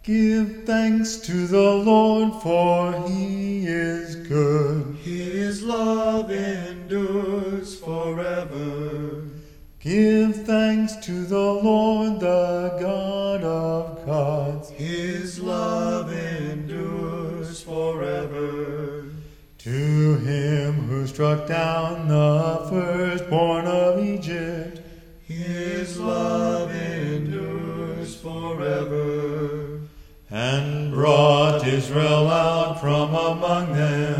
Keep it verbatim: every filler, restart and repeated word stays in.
Give thanks to the Lord, for he is good. His love endures forever. Give thanks to the Lord, the God of gods. His love endures forever. To him who struck down the firstborn of Egypt, His love endures forever. and brought Israel out from among them,